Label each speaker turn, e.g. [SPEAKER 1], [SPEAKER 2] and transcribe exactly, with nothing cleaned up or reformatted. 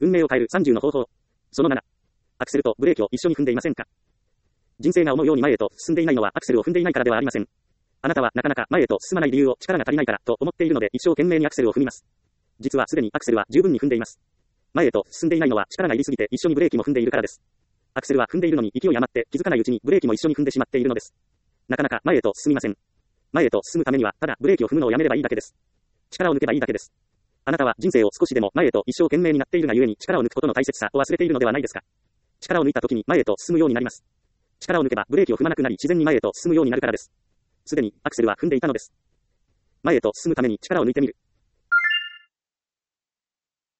[SPEAKER 1] 運命を変えるさんじゅうの方法。そのなな。アクセルとブレーキを一緒に踏んでいませんか？人生が思うように前へと進んでいないのはアクセルを踏んでいないからではありません。あなたはなかなか前へと進まない理由を力が足りないからと思っているので一生懸命にアクセルを踏みます。実はすでにアクセルは十分に踏んでいます。前へと進んでいないのは力がいりすぎて一緒にブレーキも踏んでいるからです。アクセルは踏んでいるのに勢い余って気づかないうちにブレーキも一緒に踏んでしまっているのです。なかなか前へと進みません。前へと進むためにはただブレーキを踏むのをやめればいいだけです。力を抜けばいいだけです。あなたは人生を少しでも前へと一生懸命になっているがゆえに力を抜くことの大切さを忘れているのではないですか。力を抜いた時に前へと進むようになります。力を抜けばブレーキを踏まなくなり自然に前へと進むようになるからです。すでにアクセルは踏んでいたのです。前へと進むために力を抜いてみる。